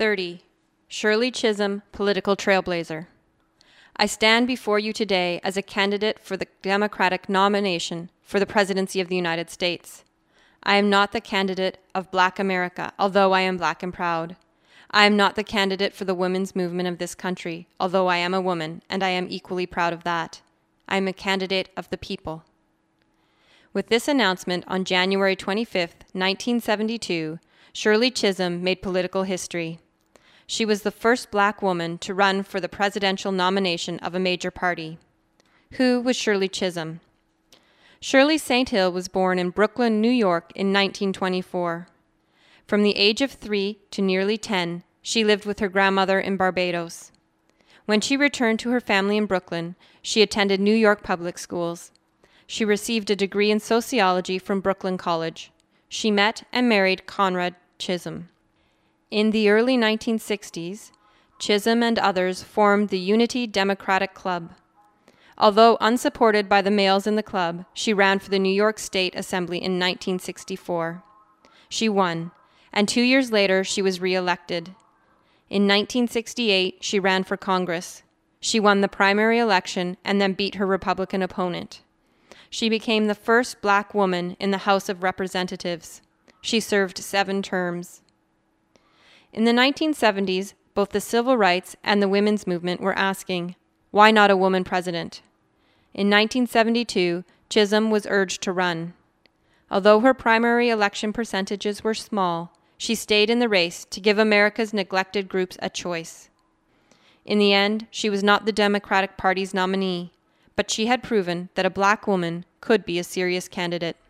30. Shirley Chisholm, political trailblazer. I stand before you today as a candidate for the Democratic nomination for the presidency of the United States. I am not the candidate of Black America, although I am Black and proud. I am not the candidate for the women's movement of this country, although I am a woman, and I am equally proud of that. I am a candidate of the people. With this announcement on January 25, 1972, Shirley Chisholm made political history. She was the first Black woman to run for the presidential nomination of a major party. Who was Shirley Chisholm? Shirley St. Hill was born in Brooklyn, New York in 1924. From the age of 3 to nearly 10, she lived with her grandmother in Barbados. When she returned to her family in Brooklyn, she attended New York public schools. She received a degree in sociology from Brooklyn College. She met and married Conrad Chisholm. In the early 1960s, Chisholm and others formed the Unity Democratic Club. Although unsupported by the males in the club, she ran for the New York State Assembly in 1964. She won, and 2 years later she was re-elected. In 1968, she ran for Congress. She won the primary election and then beat her Republican opponent. She became the first Black woman in the House of Representatives. She served 7 terms. In the 1970s, both the civil rights and the women's movement were asking, why not a woman president? In 1972, Chisholm was urged to run. Although her primary election percentages were small, she stayed in the race to give America's neglected groups a choice. In the end, she was not the Democratic Party's nominee, but she had proven that a Black woman could be a serious candidate.